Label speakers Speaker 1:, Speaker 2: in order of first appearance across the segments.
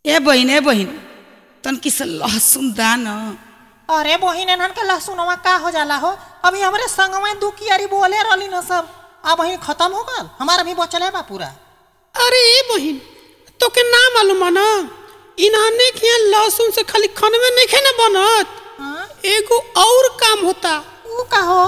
Speaker 1: ए बहिन तन किस लहसुन दान।
Speaker 2: अरे बहिन एनहन के लहसुनवा का हो जाला हो। अभी हमारे संग में दू कियारी बोले रहली न सब, अब वही खत्म हो गल, हमारा भी बचल है बा पूरा।
Speaker 3: अरे ए बहिन तो के ना मालूम न इन्हाने के लहसुन से खाली खनवे नहीं खे न बनत, एगो और काम होता।
Speaker 2: ऊ का हो?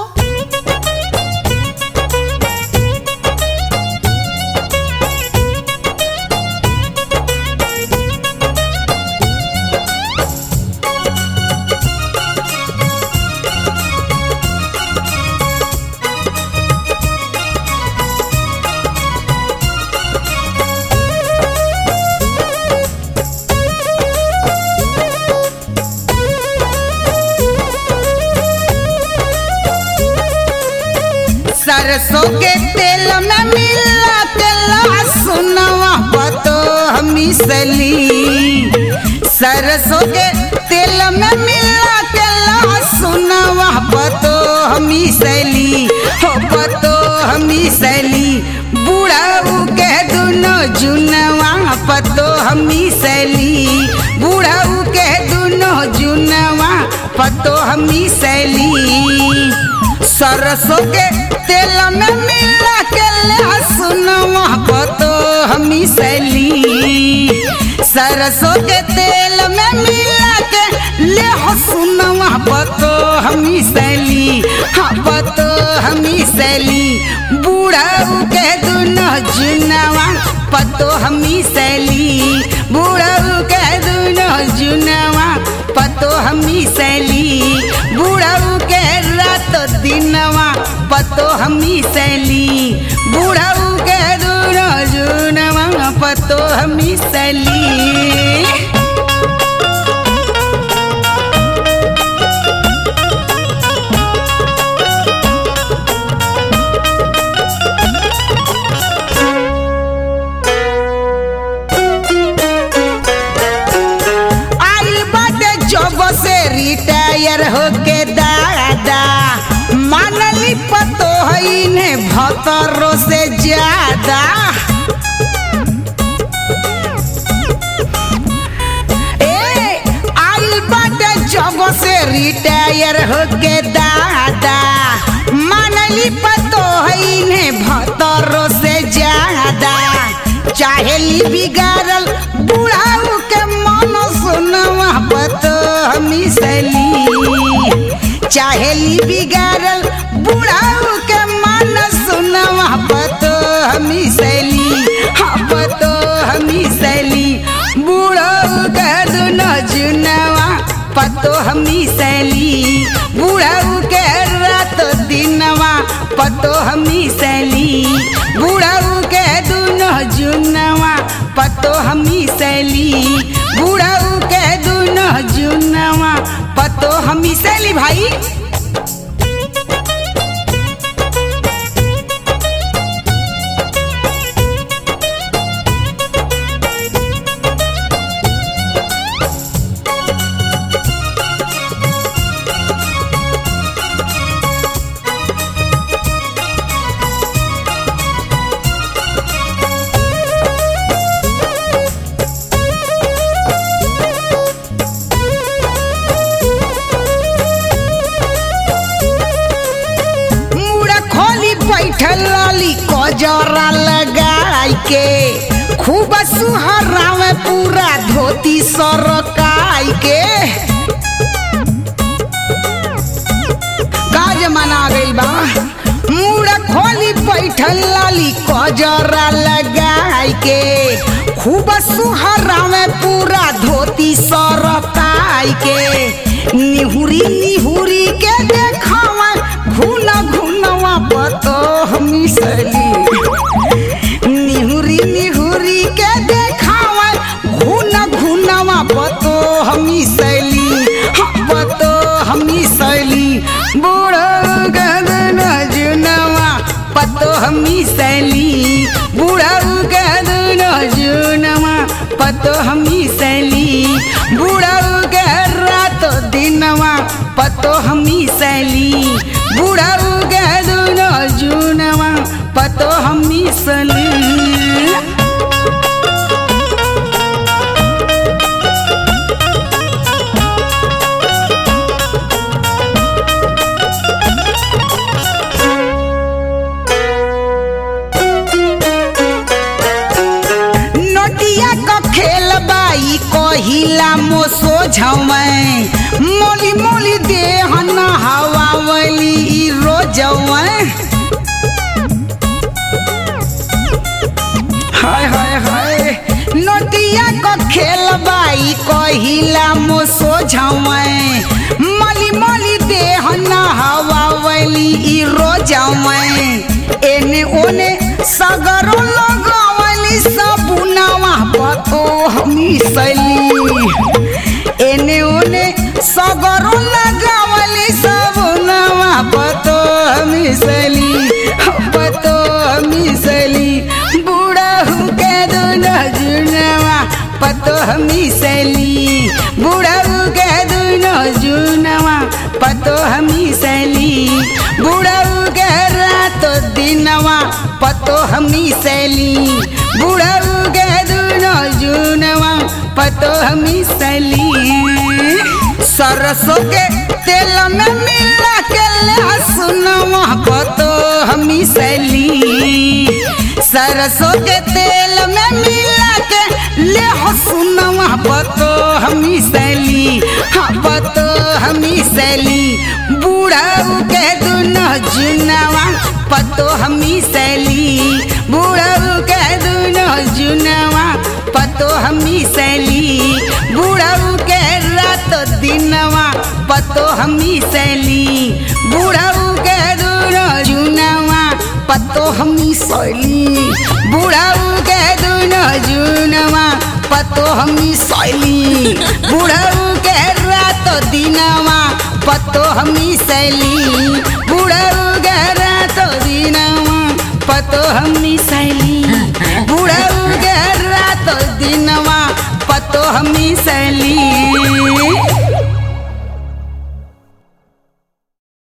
Speaker 1: सरसों के तेल में मिला के लहसुनवा पतो मिसली। सरसों के तेल में मिला के लहसुनवा पतो मिसली, हो पतो मिसली। बूढ़ाऊ के दुनो जुनवा पतो मिसली, बूढ़ाऊ के दुनो जुनवा पतो मिसली। सरसों के तेल में मिला के लहसुनवा पतो मिसली। सरसों के तेल में मिला के लहसुनवा पतो मिसली, हाँ पतो मिसली। बूढ़ाऊ के दुनो जुनवा पतो मिसली, बूढ़ाऊ के दुनो जुनवा पतो मिसली। बूढ़ाऊ के रात दिनवा पतो मिसली, बूढ़ाऊ के दुनो जुनवा पतो मिसली। रिटायर होके दादा मानली पतो है ने भतरों से ज्यादा। ए आइल बाटे जब से रिटायर होके दादा मानली पतो है ने भतरों से ज्यादा। चाहेली बिगाड़ल बुढ़ाऊ के मन सुनवा पतो मिसली, चाहेली बिगाड़ल बुढ़ाऊ के मन सुनवा पतो मिसली, हाँ पतो मिसली। बुढ़ाऊ के दुनो जुनवा पतो मिसली, बुढ़ाऊ के रात दिनवा पतो मिसली। बुढ़ाऊ के दुनो जुनवा पतो मिसली, बुढ़ाऊ के दुनो जुनवा पतो मिसली। भाई बैठल लाली कोजरा लगाई के खूब सुहरावे पूरा धोती सरकाई के। काज मना गइल बा मुड़ा खोली बैठल लाली कोजरा लगाई के खूब सुहरावे पूरा धोती सरकाई के। निहुरी निहुरी के देखावा घुना घुनवा पतो मिसली, निहुरी निहुरी के देखावा घुना घुनवा पतो मिसली, हाँ पतो मिसली। बूढ़ाऊ के दुनो जुनवा पतो मिसली, बूढ़ाऊ के दुनो जुनवा पतो मिसली। बूढ़ाऊ के रात दिनवा पतो मिसली, बूढ़ाऊ के दुनो जुनवा पतो मिसली। कहिला मो सोझवै मोली मोली देह नहावावली रोजवै हाय हाय हाय नदिया को खेलबाई कहिला मो सोझवै मोली मोली देह नहावावली रोजवै एने ओने सगरो लगावली सबुनवा पतो मिसली एने ओने सगरो लगावली सबुनवा पतो मिसली बुढ़ऊ के दुनो जुनवा पतो मिसली बुढ़ऊ के दुनो जुनवा पतो मिसली बुढ़ऊ के रात दिनवा पतो मिसली बुढ़ऊ के दुनो जुनवा पतो मिसली सरसों के तेल में मिला के लहसुनवा पतो मिसली सरसों के तेल में मिला के लहसुनवा पतो मिसली हाँ पतो मिसली बुढ़ऊ के दुनो जुनवा पतो मिसली बुढ़ऊ के दुनो जुनवा पतो मिसली बुढ़ऊ के रात दिनवा पतो मिसली बुढ़ऊ के दुनो जुनवा पतो मिसली बुढ़ऊ के दुनो जुनवा पतो मिसली बुढ़ऊ के रात दिनवा पतो मिसली बुढ़ऊ के रात दिनवा पतो मिसली बुढ़ऊ के रात दिनवा पतो मिसली।